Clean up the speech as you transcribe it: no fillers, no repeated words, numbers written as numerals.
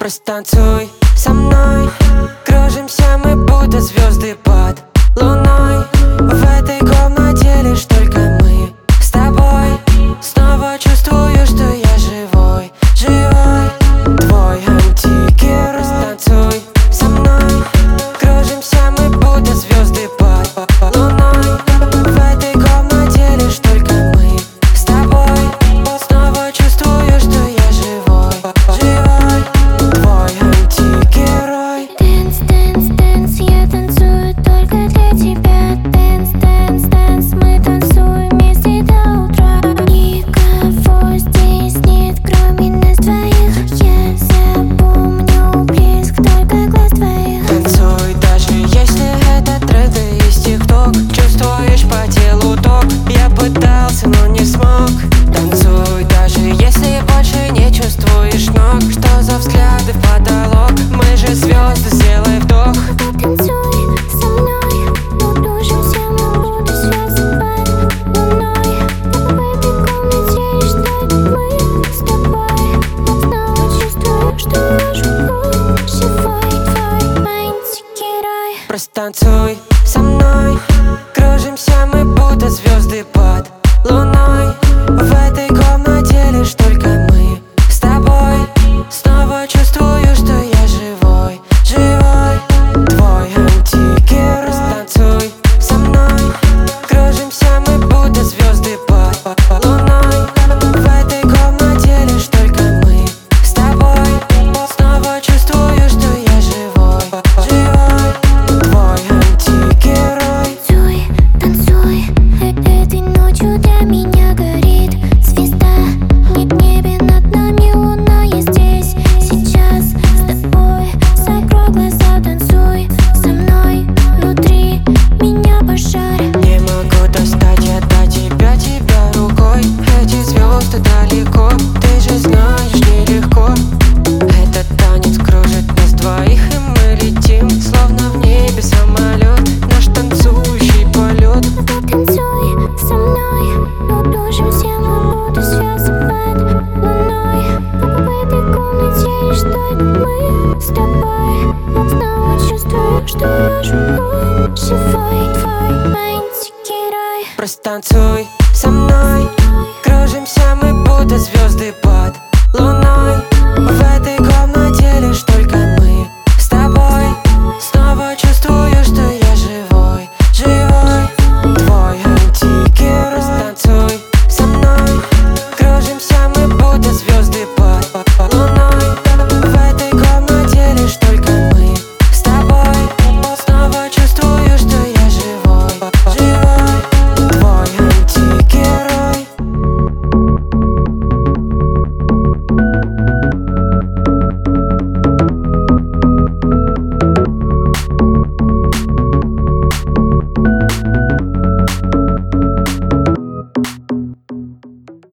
Просто танцуй со мной. Кружимся мы, будто звезды под луной. В этой комнате лишь только мы с тобой. Снова чувствую, что я живой, живой, твой антигерой. Просто танцуй со мной. Кружимся мы, будто звезды под луной. В этой комнате лишь только мы с тобой. Снова чувствую, что я живой, живой, твой антигерой. Dance, dance, dance, я танцую только для тебя. Dance, dance, dance, мы танцуем вместе до утра. Никого здесь нет, кроме нас двоих. Я запомню блеск только глаз твоих. Танцуй, даже если это тренд из ТикТок. Чувствуешь по телу ток. Я пытался, но не смог. Танцуй, даже если больше не чувствуешь ног. Что за взгляды в потолок? Мы же звезды, сделай вдох. Танцуй со мной, кружимся мы, будто звезды под луной. В этой комнате лишь только мы с тобой. Снова чувствую, что я живой, живой, твой антигерой. Просто танцуй со мной. Кружимся мы, будто звезды под луной. В этой комнате лишь только мы с тобой. Снова чувствую, что я живой, живой, твой антигерой. Просто танцуй со мной. Кружимся мы, будто звезды под луной. В этой комнате лишь только мы с тобой. Снова чувствую, что я живой, живой, твой антигерой. Танцуй, танцуй, этой ночью для меня горит звезда. В небе над нами луна, я здесь, сейчас с тобой. Закрой глаза, танцуй со мной, внутри меня пожар. Не могу достать я до тебя рукой. Эти звезды далеко, ты же знаешь, нелегко. Этот танец кружит нас двоих, и мы летим, словно в небе самолет, наш танцующий полет. Танцуй со мной, кружимся мы, будто звезды под луной. В этой комнате лишь только мы с тобой. Снова чувствую, что я живой, живой, твой антигерой. Просто танцуй